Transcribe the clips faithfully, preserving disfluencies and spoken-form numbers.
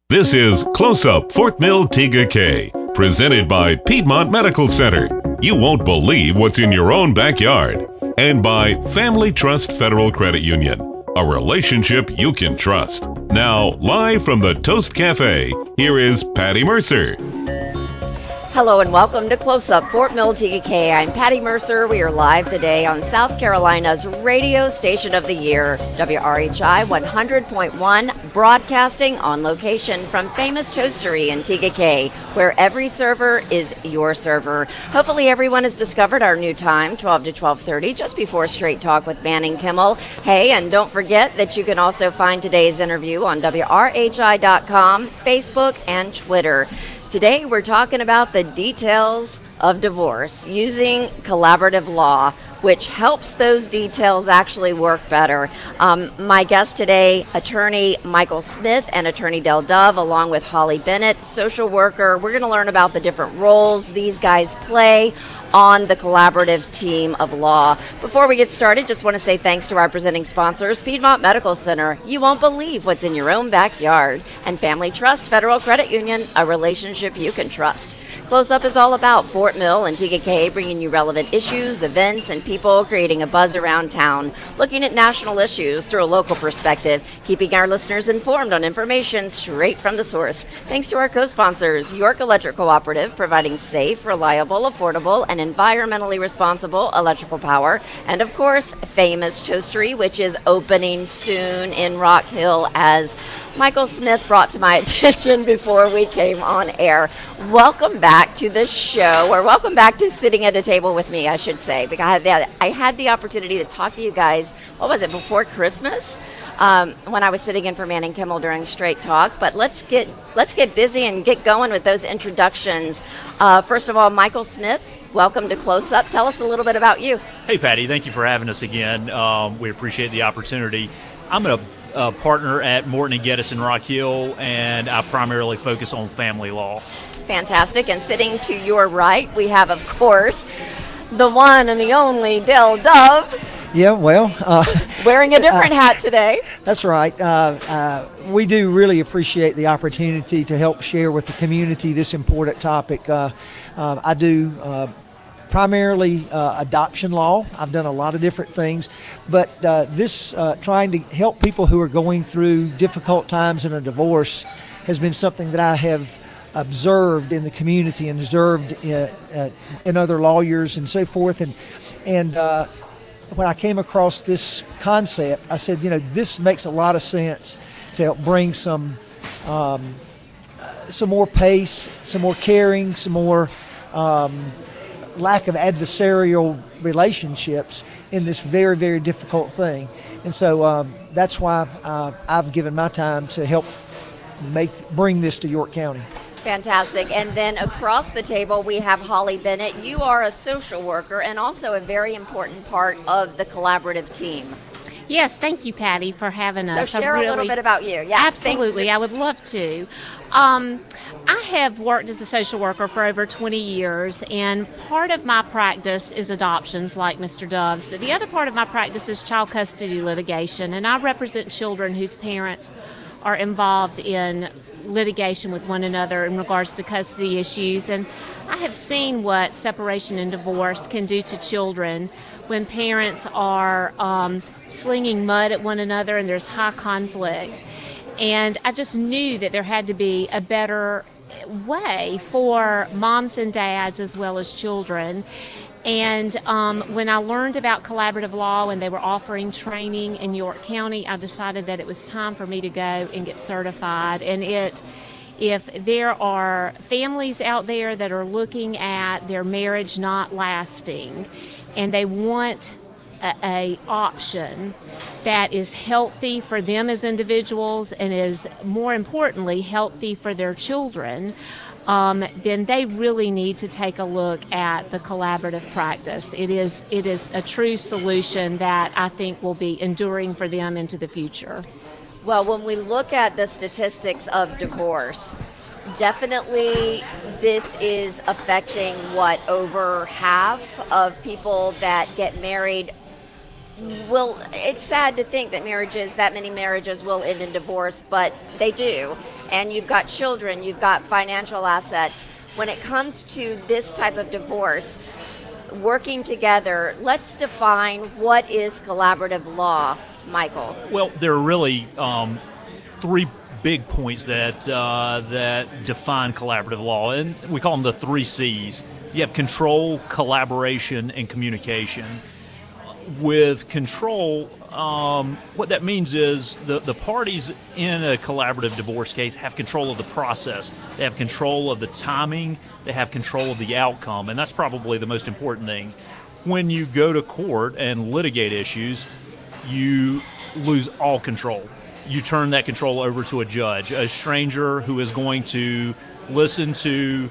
This is Close Up Fort Mill Tega Cay, presented by Piedmont Medical Center. You won't believe what's in your own backyard. And by Family Trust Federal Credit Union, a relationship you can trust. Now, live from the Toast Cafe, here is Patty Mercer. Hello and welcome to Close Up Fort Mill T K K. I'm Patty Mercer. We are live today on South Carolina's radio station of the year, W R H I one hundred point one, broadcasting on location from famous Toastery in T K K, where every server is your server. Hopefully everyone has discovered our new time, twelve to twelve thirty, just before Straight Talk with Manning Kimmel. Hey, and don't forget that you can also find today's interview on W R H I dot com, Facebook, and Twitter. Today we're talking about the details of divorce using collaborative law, which helps those details actually work better. Um, my guest today, attorney Michael Smith and attorney Del Dove, along with Holly Bennett, social worker. We're going to learn about the different roles these guys play on the collaborative team of law. Before we get started, just want to say thanks to our presenting sponsors, Piedmont Medical Center. You won't believe what's in your own backyard. And Family Trust Federal Credit Union, a relationship you can trust. Close Up is all about Fort Mill and T K K, bringing you relevant issues, events, and people, creating a buzz around town, looking at national issues through a local perspective, keeping our listeners informed on information straight from the source. Thanks to our co-sponsors, York Electric Cooperative, providing safe, reliable, affordable, and environmentally responsible electrical power, and of course, Famous Toastery, which is opening soon in Rock Hill, as Michael Smith brought to my attention before we came on air. Welcome back to the show, or welcome back to sitting at a table with me, I should say, because I had the, I had the opportunity to talk to you guys, what was it, before Christmas? Um, when I was sitting in for Manning Kimmel during Straight Talk. But let's get let's get busy and get going with those introductions. Uh, first of all, Michael Smith, welcome to Close Up. Tell us a little bit about you. Hey, Patty. Thank you for having us again. Um, we appreciate the opportunity. I'm a, a partner at Morton and Geddes in Rock Hill, and I primarily focus on family law. Fantastic. And sitting to your right, we have, of course, the one and the only Del Dove. Yeah, well. Uh, wearing a different uh, hat today. That's right. Uh, uh, we do really appreciate the opportunity to help share with the community this important topic. Uh, uh, I do uh, primarily uh, adoption law. I've done a lot of different things, but uh, this uh, trying to help people who are going through difficult times in a divorce has been something that I have observed in the community and observed in, uh, in other lawyers and so forth. And, and uh, when I came across this concept, I said, you know, this makes a lot of sense to help bring some um, uh, some more pace, some more caring, some more um, lack of adversarial relationships in this very, very difficult thing. And so um, that's why uh, I've given my time to help make bring this to York County. Fantastic. And then across the table, we have Holly Bennett. You are a social worker and also a very important part of the collaborative team. Yes, thank you, Patty, for having us. So share really, a little bit about you. Yeah, absolutely, I would love to. Um, I have worked as a social worker for over twenty years, and part of my practice is adoptions, like Mister Dove's, but the other part of my practice is child custody litigation, and I represent children whose parents are involved in litigation with one another in regards to custody issues. And I have seen what separation and divorce can do to children when parents are um, slinging mud at one another and there's high conflict. And I just knew that there had to be a better way for moms and dads as well as children. And um, when I learned about collaborative law and they were offering training in York County, I decided that it was time for me to go and get certified. And it, if there are families out there that are looking at their marriage not lasting and they want a, a option that is healthy for them as individuals and is, more importantly, healthy for their children, Um, then they really need to take a look at the collaborative practice. It is it is a true solution that I think will be enduring for them into the future. Well, when we look at the statistics of divorce, definitely this is affecting what, over half of people that get married will, it's sad to think that marriages, that many marriages will end in divorce, but they do. and you've got children, you've got financial assets. When it comes to this type of divorce, working together, let's define what is collaborative law, Michael. Well, there are really um, three big points that uh, that define collaborative law, and we call them the three C's. You have control, collaboration, and communication. With control, um, what that means is the, the parties in a collaborative divorce case have control of the process. They have control of the timing. They have control of the outcome, and that's probably the most important thing. When you go to court and litigate issues, you lose all control. You turn that control over to a judge, a stranger who is going to listen to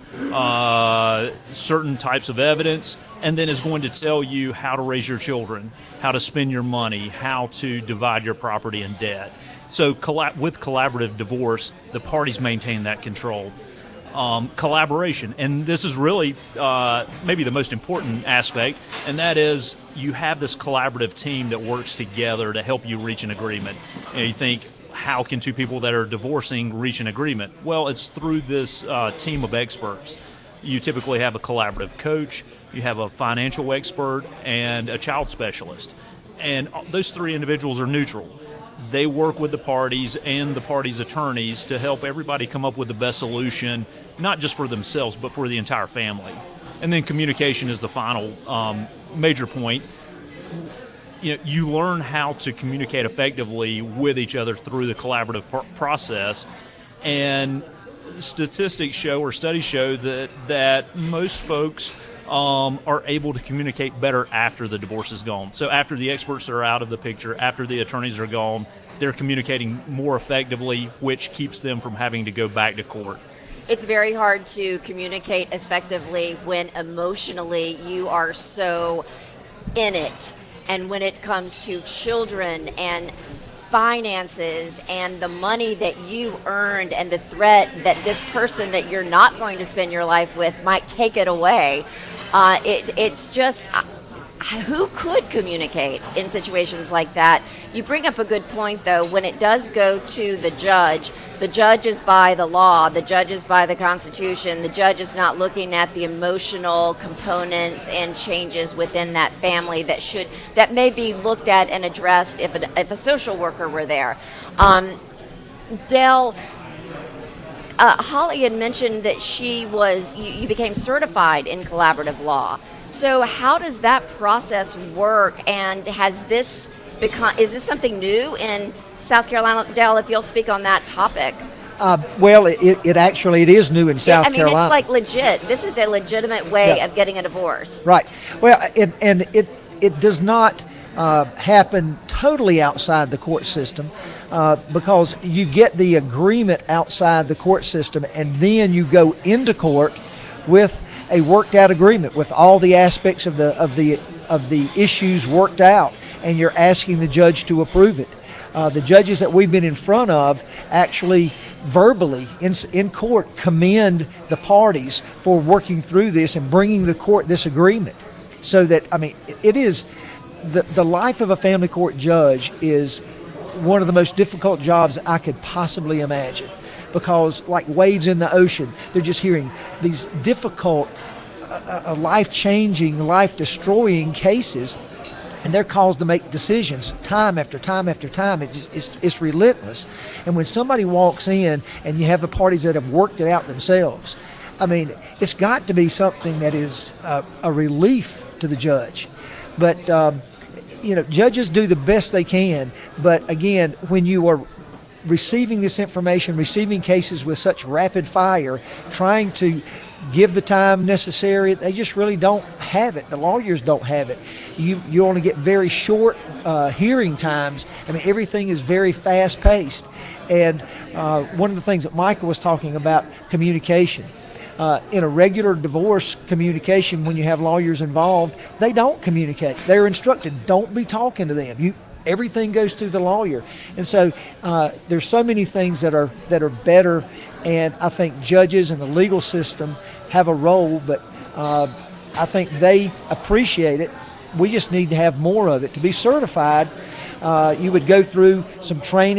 uh, certain types of evidence, and then is going to tell you how to raise your children, how to spend your money, how to divide your property and debt. So collab- with collaborative divorce, the parties maintain that control. Um, collaboration, and this is really uh, maybe the most important aspect, and that is you have this collaborative team that works together to help you reach an agreement. And you think, how can two people that are divorcing reach an agreement? Well, it's through this uh, team of experts. You typically have a collaborative coach, you have a financial expert, and a child specialist. And those three individuals are neutral. They work with the parties and the parties' attorneys to help everybody come up with the best solution, not just for themselves, but for the entire family. And then communication is the final um, major point. You know, you learn how to communicate effectively with each other through the collaborative pr- process. And statistics show, or studies show, that, that most folks Um, are able to communicate better after the divorce is gone. So after the experts are out of the picture, after the attorneys are gone, they're communicating more effectively, which keeps them from having to go back to court. It's very hard to communicate effectively when emotionally you are so in it. And when it comes to children and finances and the money that you earned and the threat that this person that you're not going to spend your life with might take it away, uh, it, it's just, uh, who could communicate in situations like that? You bring up a good point, though. When it does go to the judge, the judge is by the law, the judge is by the Constitution, the judge is not looking at the emotional components and changes within that family that should that may be looked at and addressed if a, if a social worker were there. Um, Dell, uh, Holly had mentioned that she was you, you became certified in collaborative law. So how does that process work, and has this become is this something new in South Carolina? Dell, if you'll speak on that topic. Uh, well, it, it actually it is new in South yeah, I mean, Carolina. It's like legit. This is a legitimate way yeah. of getting a divorce. Right. Well, it, and it it does not uh, happen totally outside the court system uh, because you get the agreement outside the court system, and then you go into court with a worked out agreement with all the aspects of the of the of the issues worked out, and you're asking the judge to approve it. Uh, the judges that we've been in front of actually verbally in, in court commend the parties for working through this and bringing the court this agreement. So that, I mean, it, it is, the, the life of a family court judge is one of the most difficult jobs I could possibly imagine, because like waves in the ocean, they're just hearing these difficult, uh, uh, life-changing, life-destroying cases. And they're caused to make decisions time after time after time. It just, it's, it's relentless. And when somebody walks in and you have the parties that have worked it out themselves, I mean, it's got to be something that is uh, a relief to the judge. But, um, you know, judges do the best they can. But, again, when you are receiving this information, receiving cases with such rapid fire, trying to give the time necessary, they just really don't have it. The lawyers don't have it. You you only get very short uh, hearing times. I mean, everything is very fast-paced. And uh, one of the things that Michael was talking about, communication. Uh, in a regular divorce communication, when you have lawyers involved, they don't communicate. They're instructed, don't be talking to them. You everything goes through the lawyer. And so uh, there's so many things that are that are better, and I think judges and the legal system have a role, but uh, I think they appreciate it. We just need to have more of it. To be certified, uh, you would go through some training.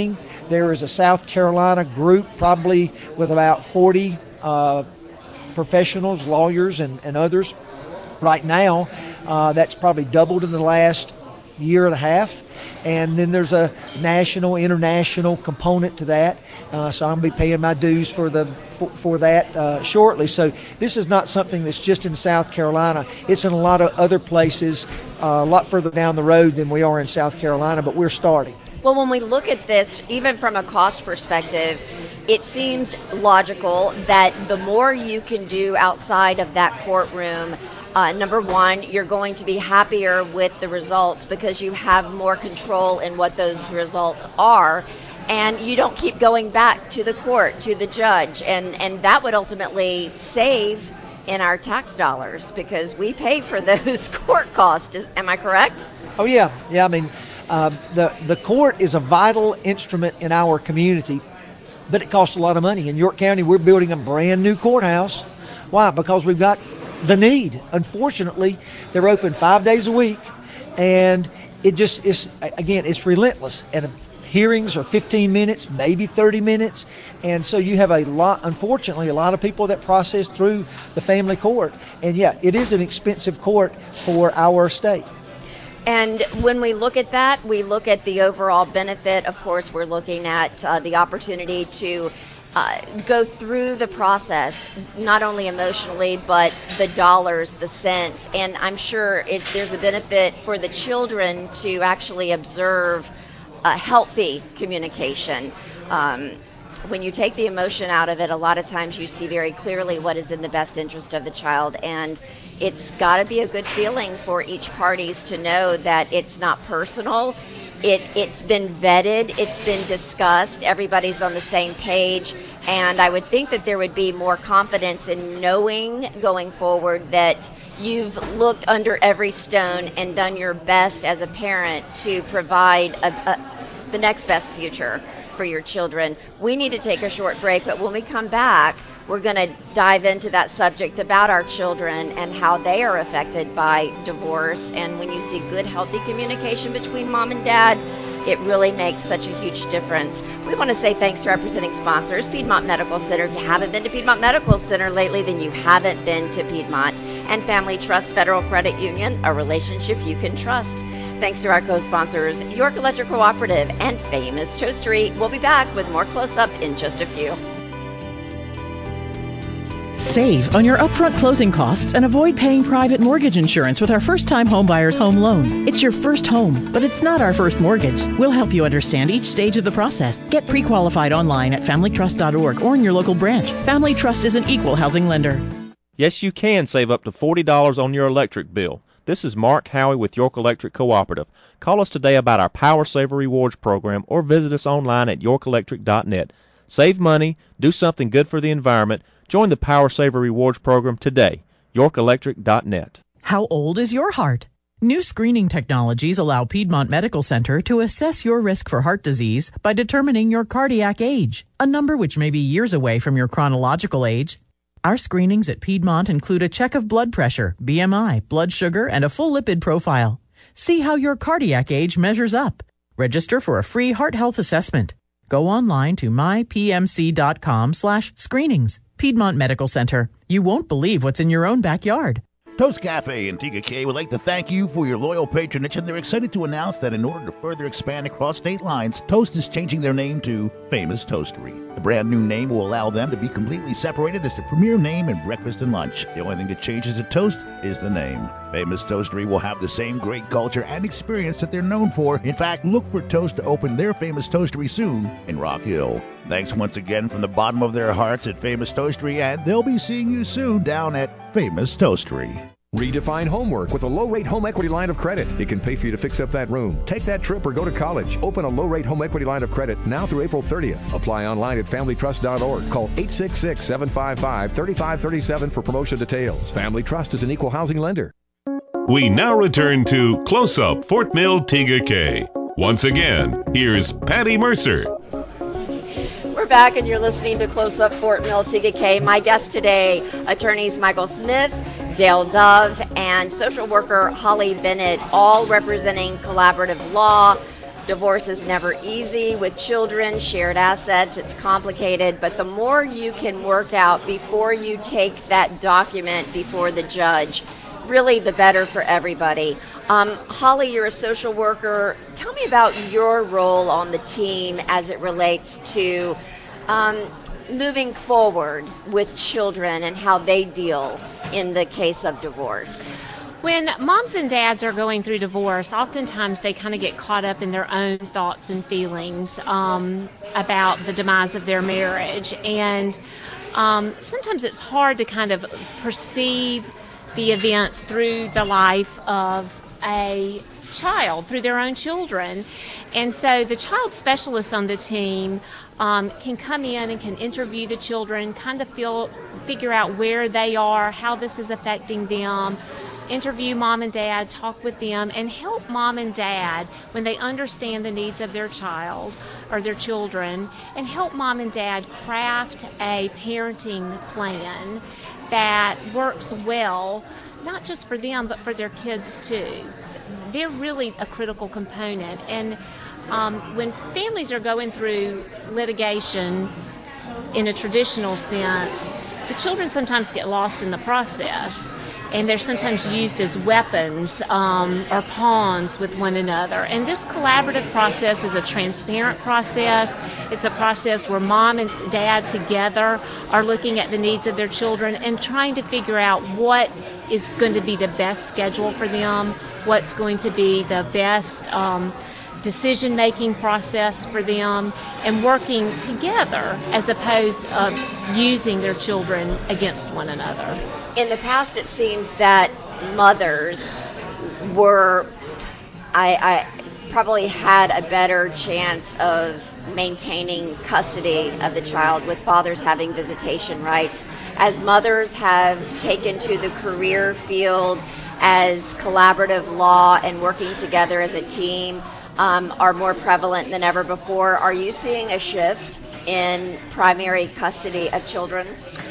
There is a South Carolina group, probably with about forty uh, professionals, lawyers, and, and others. Right now, uh, that's probably doubled in the last year and a half. And then there's a national, international component to that. Uh, so I'm going to be paying my dues for the for, for that uh, shortly. So this is not something that's just in South Carolina. It's in a lot of other places, uh, a lot further down the road than we are in South Carolina, but we're starting. Well, when we look at this, even from a cost perspective, it seems logical that the more you can do outside of that courtroom, Uh, number one, you're going to be happier with the results because you have more control in what those results are, and you don't keep going back to the court, to the judge, and, and that would ultimately save in our tax dollars because we pay for those court costs. Is, am I correct? Oh, yeah. Yeah, I mean, uh, the, the court is a vital instrument in our community, but it costs a lot of money. In York County, we're building a brand new courthouse. Why? Because we've got the need. Unfortunately, they're open five days a week, and it just is, again, it's relentless. And hearings are fifteen minutes, maybe thirty minutes, and so you have a lot, unfortunately, a lot of people that process through the family court. And yeah, it is an expensive court for our state. And when we look at that, we look at the overall benefit. Of course, we're looking at uh, the opportunity to Uh, go through the process, not only emotionally, but the dollars, the cents. And I'm sure it, there's a benefit for the children to actually observe a healthy communication. Um, when you take the emotion out of it, a lot of times you see very clearly what is in the best interest of the child. And it's got to be a good feeling for each parties to know that it's not personal. It, it's been vetted, it's been discussed, everybody's on the same page, and I would think that there would be more confidence in knowing going forward that you've looked under every stone and done your best as a parent to provide a, a, the next best future for your children. We need to take a short break, but when we come back, we're going to dive into that subject about our children and how they are affected by divorce. And when you see good, healthy communication between mom and dad, it really makes such a huge difference. We want to say thanks to our presenting sponsors, Piedmont Medical Center. If you haven't been to Piedmont Medical Center lately, then you haven't been to Piedmont. And Family Trust Federal Credit Union, a relationship you can trust. Thanks to our co-sponsors, York Electric Cooperative and Famous Toastery. We'll be back with more Close-Up in just a few. Save on your upfront closing costs and avoid paying private mortgage insurance with our first-time homebuyers home loan. It's your first home, but it's not our first mortgage. We'll help you understand each stage of the process. Get pre-qualified online at family trust dot org or in your local branch. Family Trust is an equal housing lender. Yes, you can save up to forty dollars on your electric bill. This is Mark Howey with York Electric Cooperative. Call us today about our Power Saver Rewards program or visit us online at york electric dot net. Save money, do something good for the environment. Join the Power Saver Rewards program today. york electric dot net. How old is your heart? New screening technologies allow Piedmont Medical Center to assess your risk for heart disease by determining your cardiac age, a number which may be years away from your chronological age. Our screenings at Piedmont include a check of blood pressure, B M I, blood sugar, and a full lipid profile. See how your cardiac age measures up. Register for a free heart health assessment. Go online to my p m c dot com slash screenings. Piedmont Medical Center. You won't believe what's in your own backyard. Toast Cafe in T K K would like to thank you for your loyal patronage, and they're excited to announce that in order to further expand across state lines, Toast is changing their name to Famous Toastery. The brand new name will allow them to be completely separated as the premier name in breakfast and lunch. The only thing that changes at Toast is the name. Famous Toastery will have the same great culture and experience that they're known for. In fact, look for Toast to open their Famous Toastery soon in Rock Hill. Thanks once again from the bottom of their hearts at Famous Toastery, and they'll be seeing you soon down at Famous Toastery. Redefine homework with a low-rate home equity line of credit. It can pay for you to fix up that room, take that trip, or go to college. Open a low-rate home equity line of credit now through April thirtieth. Apply online at family trust dot org. Call eight six six, seven five five, three five three seven for promotion details. Family Trust is an equal housing lender. We now return to Close Up Fort Mill T G K. Once again, here's Patty Mercer. We're back, and you're listening to Close Up Fort Mill T G K. My guest today, attorneys Michael Smith, Dale Dove, and social worker Holly Bennett, all representing Collaborative Law. Divorce is never easy with children, shared assets, it's complicated, but the more you can work out before you take that document before the judge, really the better for everybody. Um, Holly, you're a social worker. Tell me about your role on the team as it relates to um, moving forward with children and how they deal in the case of divorce. When moms and dads are going through divorce, oftentimes they kind of get caught up in their own thoughts and feelings um, about the demise of their marriage. And um, sometimes it's hard to kind of perceive the events through the life of a child, through their own children. And so the child specialists on the team um, can come in and can interview the children, kind of feel, figure out where they are, how this is affecting them, interview mom and dad, talk with them, and help mom and dad when they understand the needs of their child or their children, and help mom and dad craft a parenting plan that works well, not just for them, but for their kids too. They're really a critical component. And um, when families are going through litigation in a traditional sense, the children sometimes get lost in the process, and they're sometimes used as weapons um, or pawns with one another. And this collaborative process is a transparent process. It's a process where mom and dad together are looking at the needs of their children and trying to figure out what is going to be the best schedule for them, what's going to be the best um, decision-making process for them, and working together as opposed to uh, using their children against one another. In the past, it seems that mothers were, I, I probably had a better chance of maintaining custody of the child with fathers having visitation rights. As mothers have taken to the career field, as collaborative law and working together as a team um, are more prevalent than ever before, are you seeing a shift in primary custody of children?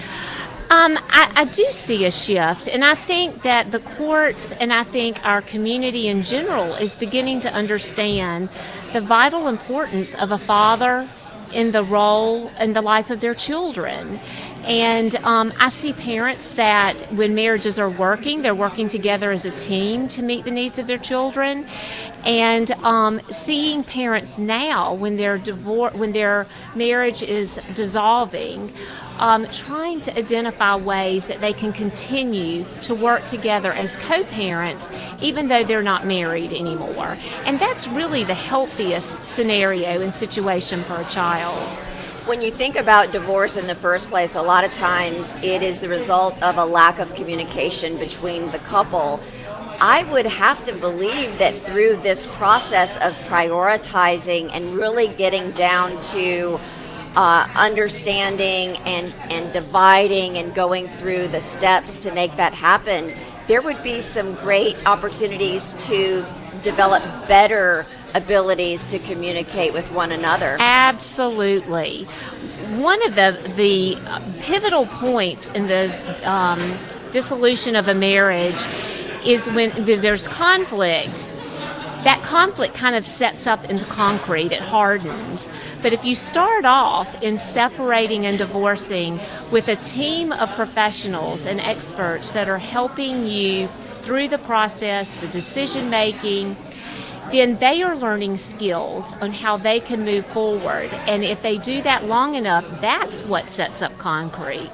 Um, I, I do see a shift, and I think that the courts and I think our community in general is beginning to understand the vital importance of a father in the role in the life of their children. And um, I see parents that when marriages are working, they're working together as a team to meet the needs of their children. And um, seeing parents now when their divorce, when their marriage is dissolving, um, trying to identify ways that they can continue to work together as co-parents, even though they're not married anymore. And that's really the healthiest scenario and situation for a child. When you think about divorce in the first place, a lot of times it is the result of a lack of communication between the couple. I would have to believe that through this process of prioritizing and really getting down to uh, understanding and, and dividing and going through the steps to make that happen, there would be some great opportunities to develop better abilities to communicate with one another. Absolutely. One of the the pivotal points in the um, dissolution of a marriage is when there's conflict. That conflict kind of sets up into concrete, it hardens. But if you start off in separating and divorcing with a team of professionals and experts that are helping you through the process, the decision making, then they are learning skills on how they can move forward. And if they do that long enough, that's what sets up concrete.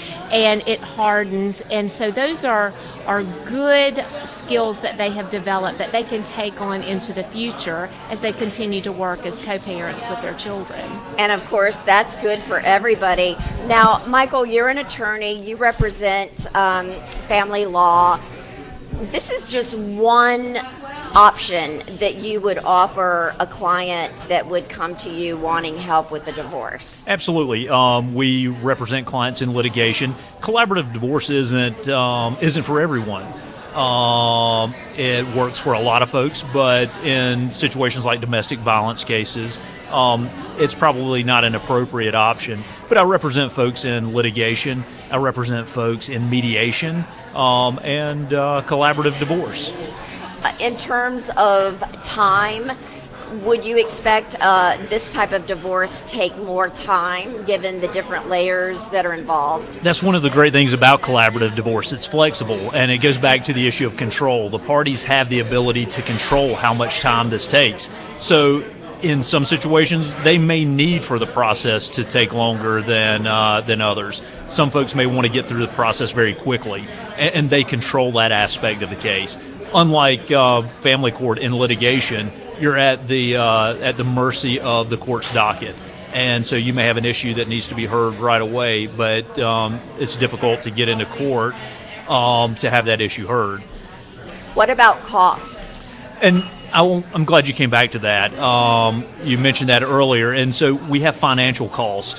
And it hardens. And so those are, are good skills that they have developed that they can take on into the future as they continue to work as co-parents with their children. And of course, that's good for everybody. Now, Michael, you're an attorney. You represent um, family law. This is just one option that you would offer a client that would come to you wanting help with a divorce. Absolutely. Um, we represent clients in litigation. Collaborative divorce isn't um, isn't for everyone. Um, it works for a lot of folks, but in situations like domestic violence cases, um, it's probably not an appropriate option. But I represent folks in litigation. I represent folks in mediation um, and uh, collaborative divorce. In terms of time, would you expect uh, this type of divorce take more time given the different layers that are involved? That's one of the great things about collaborative divorce. It's flexible, and it goes back to the issue of control. The parties have the ability to control how much time this takes. So in some situations, they may need for the process to take longer than uh, than others. Some folks may want to get through the process very quickly, and, and they control that aspect of the case. Unlike uh, family court in litigation, you're at the uh, at the mercy of the court's docket, and so you may have an issue that needs to be heard right away, but um, it's difficult to get into court um, to have that issue heard. What about cost? And I will, I'm glad you came back to that. Um, you mentioned that earlier, and so we have financial cost.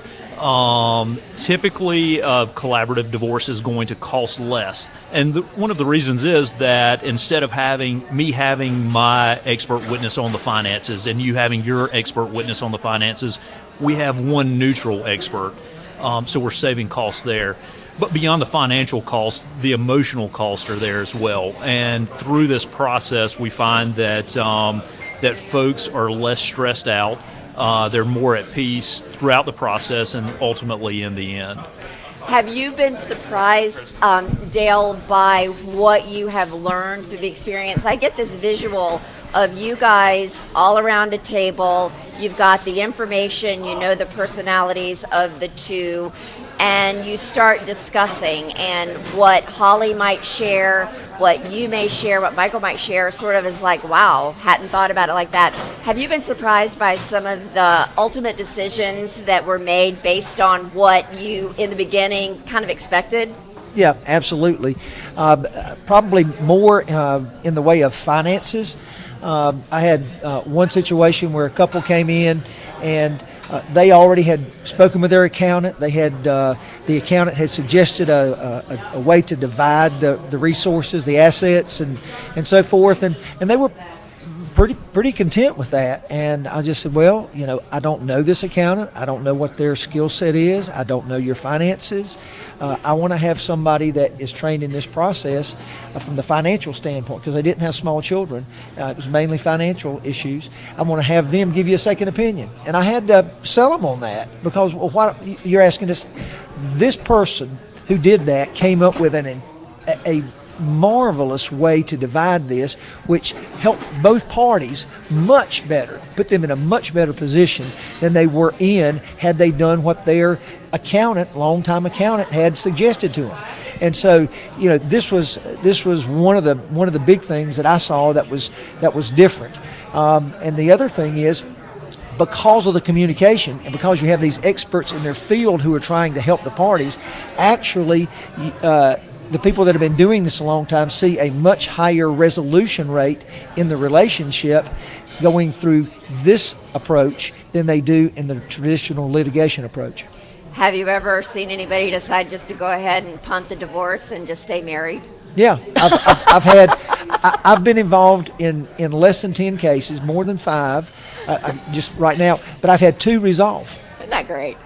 Um, typically, a collaborative divorce is going to cost less, and the, one of the reasons is that instead of having me having my expert witness on the finances and you having your expert witness on the finances, we have one neutral expert, um, so we're saving costs there. But beyond the financial costs, the emotional costs are there as well. And through this process, we find that um, that folks are less stressed out. Uh, they're more at peace throughout the process and ultimately in the end. Have you been surprised, um, Dale, by what you have learned through the experience? I get this visual of you guys all around a table. You've got the information, you know the personalities of the two, and you start discussing, and what Holly might share, what you may share, what Michael might share, sort of is like, wow, hadn't thought about it like that. Have you been surprised by some of the ultimate decisions that were made based on what you, in the beginning, kind of expected? Yeah, absolutely. Uh, probably more uh, in the way of finances. Uh, I had uh, one situation where a couple came in and uh, they already had spoken with their accountant. They had uh, the accountant had suggested a, a, a way to divide the, the resources, the assets, and, and so forth, and, and they were pretty pretty content with that. And I just said, well, you know, I don't know this accountant. I don't know what their skill set is. I don't know your finances. Uh, I want to have somebody that is trained in this process uh, from the financial standpoint, because they didn't have small children. Uh, it was mainly financial issues. I want to have them give you a second opinion. And I had to sell them on that, because well, what you're asking us, this person who did that came up with an a, a marvelous way to divide this, which helped both parties much better, put them in a much better position than they were in had they done what their accountant, longtime accountant, had suggested to them. And so, you know, this was this was one of the one of the big things that I saw that was that was different. Um, and the other thing is, because of the communication and because you have these experts in their field who are trying to help the parties, actually uh, the people that have been doing this a long time see a much higher resolution rate in the relationship going through this approach than they do in the traditional litigation approach. Have you ever seen anybody decide just to go ahead and punt the divorce and just stay married? Yeah, I've, I've, I've had, I, I've been involved in, in less than ten cases, more than five, uh, I, just right now, but I've had two resolve. Isn't that great?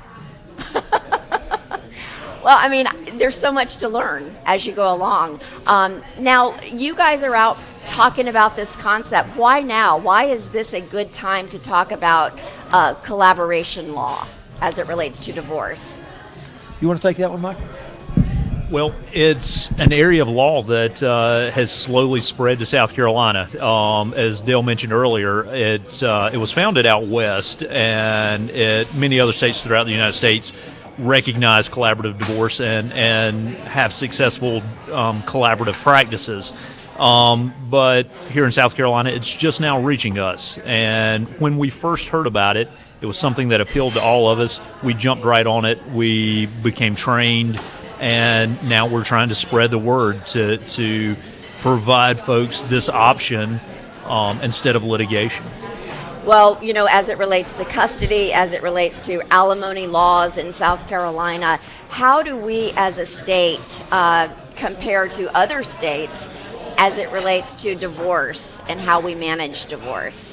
Well, I mean, there's so much to learn as you go along. Um, now, you guys are out talking about this concept. Why now? Why is this a good time to talk about uh, collaboration law as it relates to divorce? You want to take that one, Mike? Well, it's an area of law that uh, has slowly spread to South Carolina. Um, as Dale mentioned earlier, it uh, it was founded out west, and it, many other states throughout the United States recognize collaborative divorce and, and have successful um, collaborative practices. Um, but here in South Carolina, it's just now reaching us. And when we first heard about it, it was something that appealed to all of us. We jumped right on it. We became trained. And now we're trying to spread the word to to provide folks this option um, instead of litigation. Well, you know, as it relates to custody, as it relates to alimony laws in South Carolina, how do we as a state uh, compare to other states as it relates to divorce and how we manage divorce?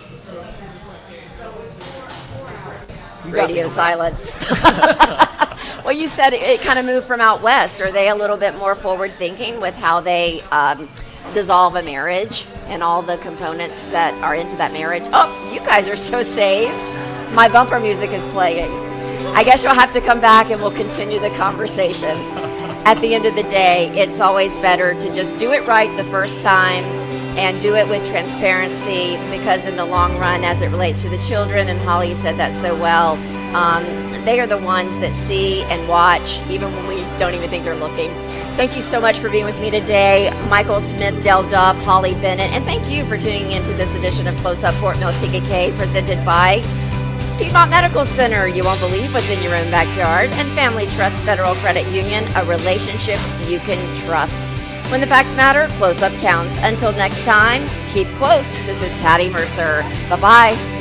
Radio silence. Well, you said it, it kind of moved from out west. Are they a little bit more forward thinking with how they um, dissolve a marriage and all the components that are into that marriage. Oh, you guys are so saved. My bumper music is playing. I guess you'll have to come back and we'll continue the conversation. At the end of the day, it's always better to just do it right the first time and do it with transparency, because in the long run, as it relates to the children, and Holly said that so well, um, they are the ones that see and watch even when we don't even think they're looking. Thank you so much for being with me today, Michael Smith, Dell Dove, Holly Bennett, and thank you for tuning into this edition of Close Up Fort Mill T K K, presented by Piedmont Medical Center. You won't believe what's in your own backyard. And Family Trust Federal Credit Union, a relationship you can trust. When the facts matter, close up counts. Until next time, keep close. This is Patty Mercer. Bye-bye.